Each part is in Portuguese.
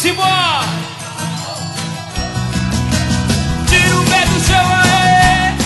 Simbora! Tira o pé do chão aí!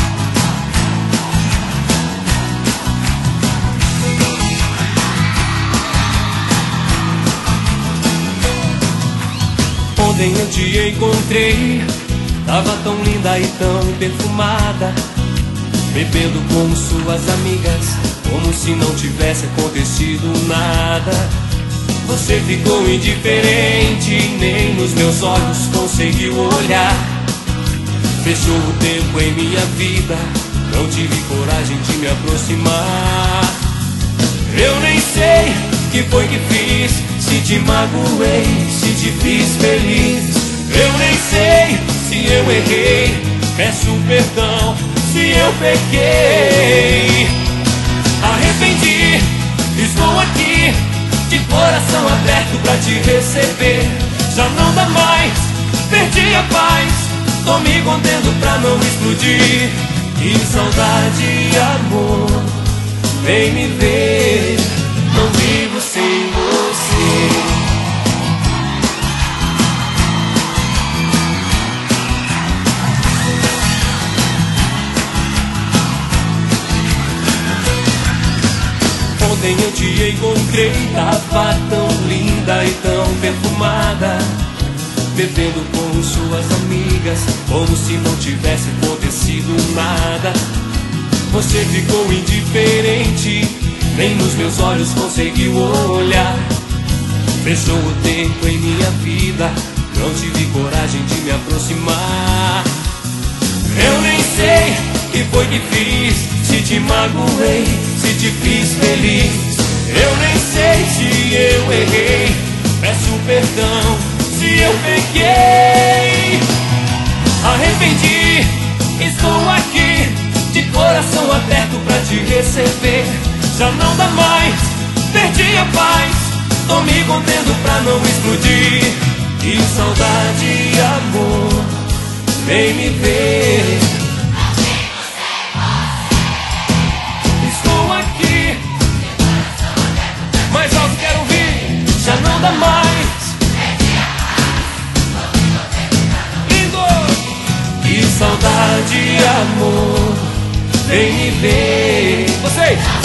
Ontem eu te encontrei, tava tão linda e tão perfumada, bebendo com suas amigas, como se não tivesse acontecido nada. Você ficou indiferente, nem nos meus olhos conseguiu olhar. Fechou o tempo em minha vida, não tive coragem de me aproximar. Eu nem sei que foi que fiz, se te magoei, se te fiz feliz. Eu nem sei se eu errei, peço perdão se eu pequei. Arrependi, estou aqui, de coração aberto pra te receber. Já não dá mais, perdi a paz, tô me contendo pra não explodir. Que saudade, amor, vem me ver, não vivo sem você. Ontem eu te encontrei, tava tão linda e tão perfumada, bebendo com suas amigas, como se não tivesse acontecido nada. Você ficou indiferente, nem nos meus olhos conseguiu olhar. Fechou o tempo em minha vida, não tive coragem de me aproximar. Eu nem sei que foi que fiz, se te magoei, se te fiz feliz. Eu nem sei se eu errei, peço perdão se eu pequei. Arrependi, estou aqui, de coração aberto pra te receber. Já não dá mais, perdi a paz, tô me contendo pra não explodir. Que saudade, amor, vem me ver. Estou aqui, mais alto quero ouvir. Já não dá mais, lindo. Que saudade, amor, vem me ver. Vocês!